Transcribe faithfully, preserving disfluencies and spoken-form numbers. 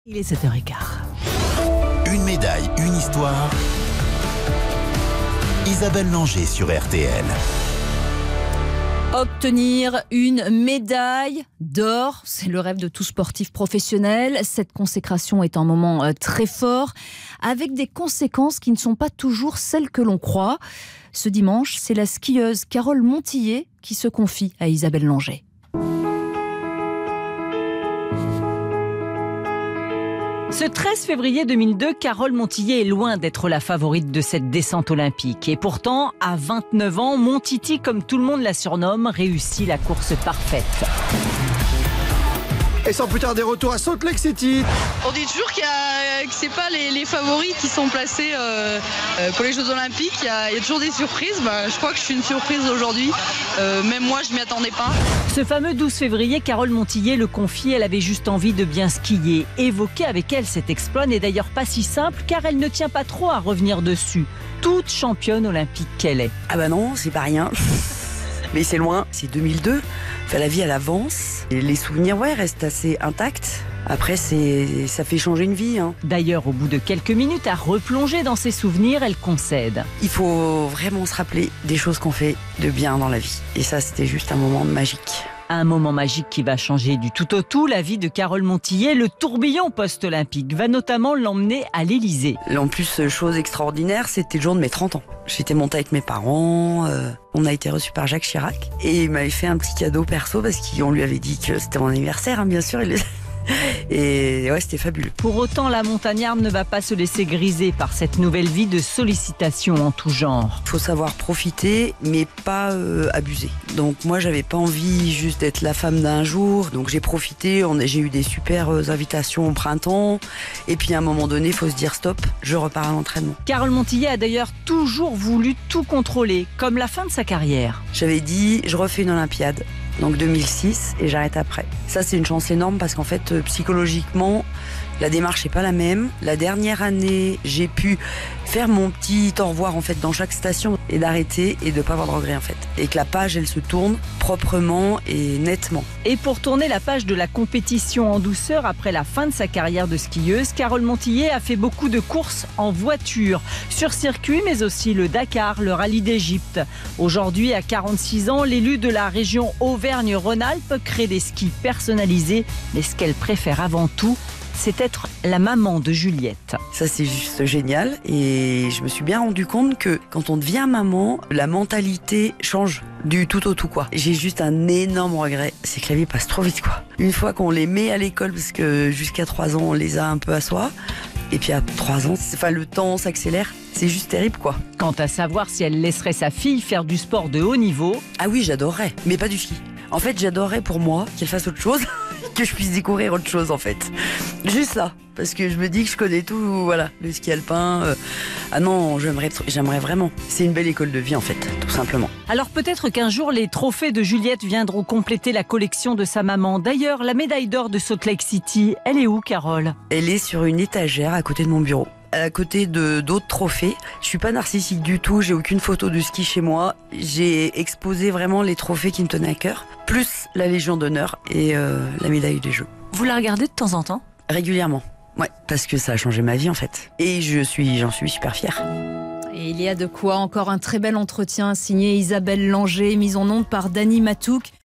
Il est sept heures quinze. Une médaille, une histoire. Isabelle Langer sur R T L. Obtenir une médaille d'or, c'est le rêve de tout sportif professionnel. Cette consécration est un moment euh, très fort, avec des conséquences qui ne sont pas toujours celles que l'on croit. Ce dimanche, c'est la skieuse Carole Montillet qui se confie à Isabelle Langer. Ce treize février deux mille deux, Carole Montillet est loin d'être la favorite de cette descente olympique. Et pourtant, à vingt-neuf ans, Mon Titi, comme tout le monde la surnomme, réussit la course parfaite. Et sans plus tarder, retour à Salt Lake City. On dit toujours qu'il y a, que c'est pas les, les favoris qui sont placés euh, pour les Jeux Olympiques. Il y a, il y a toujours des surprises. Bah, je crois que je suis une surprise aujourd'hui. Euh, même moi, je m'y attendais pas. Ce fameux douze février, Carole Montillet le confie, elle avait juste envie de bien skier. Évoquer avec elle cet exploit n'est d'ailleurs pas si simple, car elle ne tient pas trop à revenir dessus. Toute championne olympique qu'elle est. Ah bah non, c'est pas rien. Mais c'est loin, c'est deux mille deux. Enfin, la vie, elle avance. Et les souvenirs, ouais, restent assez intacts. Après, c'est, ça fait changer une vie. Hein. D'ailleurs, au bout de quelques minutes, à replonger dans ses souvenirs, elle concède. Il faut vraiment se rappeler des choses qu'on fait de bien dans la vie. Et ça, c'était juste un moment magique. Un moment magique qui va changer du tout au tout la vie de Carole Montillet. Le tourbillon post-olympique va notamment l'emmener à l'Élysée. En plus, chose extraordinaire, c'était le jour de mes trente ans. J'étais montée avec mes parents, euh, on a été reçus par Jacques Chirac. Et il m'avait fait un petit cadeau perso parce qu'on lui avait dit que c'était mon anniversaire, hein, bien sûr. Il... Et ouais, c'était fabuleux. Pour autant, la montagnarde ne va pas se laisser griser par cette nouvelle vie de sollicitations en tout genre. Il faut savoir profiter, mais pas euh, abuser. Donc moi, j'avais pas envie juste d'être la femme d'un jour. Donc j'ai profité, on a, j'ai eu des super invitations au printemps. Et puis à un moment donné, il faut se dire stop, je repars à l'entraînement. Carole Montillet a d'ailleurs toujours voulu tout contrôler, comme la fin de sa carrière. J'avais dit, je refais une Olympiade. Donc deux mille six, et j'arrête après. Ça, c'est une chance énorme parce qu'en fait, euh, psychologiquement, la démarche n'est pas la même. La dernière année, j'ai pu faire mon petit au revoir en fait dans chaque station et d'arrêter et de ne pas avoir de regrets en fait. Et que la page, elle se tourne proprement et nettement. Et pour tourner la page de la compétition en douceur après la fin de sa carrière de skieuse, Carole Montillet a fait beaucoup de courses en voiture, sur circuit, mais aussi le Dakar, le rallye d'Égypte. Aujourd'hui, à quarante-six ans, l'élue de la région Auvergne-Rhône-Alpes crée des skis personnalisés. Mais ce qu'elle préfère avant tout, c'est être la maman de Juliette. Ça, c'est juste génial. Et je me suis bien rendu compte que quand on devient maman, la mentalité change du tout au tout, quoi. J'ai juste un énorme regret, c'est que la vie passe trop vite, quoi. Une fois qu'on les met à l'école, parce que jusqu'à trois ans, on les a un peu à soi. Et puis à trois ans, enfin, le temps s'accélère. C'est juste terrible, quoi. Quant à savoir si elle laisserait sa fille faire du sport de haut niveau... Ah oui, j'adorerais, mais pas du ski. En fait, j'adorerais pour moi qu'elle fasse autre chose, que je puisse découvrir autre chose, en fait. Juste ça, parce que je me dis que je connais tout, voilà, le ski alpin. Euh... Ah non, j'aimerais, j'aimerais vraiment. C'est une belle école de vie, en fait, tout simplement. Alors peut-être qu'un jour, les trophées de Juliette viendront compléter la collection de sa maman. D'ailleurs, la médaille d'or de Salt Lake City, elle est où, Carole ? Elle est sur une étagère à côté de mon bureau. À côté de d'autres trophées. Je suis pas narcissique du tout, j'ai aucune photo de ski chez moi. J'ai exposé vraiment les trophées qui me tenaient à cœur, plus la Légion d'honneur et euh, la médaille des Jeux. Vous la regardez de temps en temps ? Régulièrement, ouais, parce que ça a changé ma vie en fait. Et je suis, j'en suis super fière. Et il y a de quoi, encore un très bel entretien signé Isabelle Langer, mise en onde par Dany Matouk.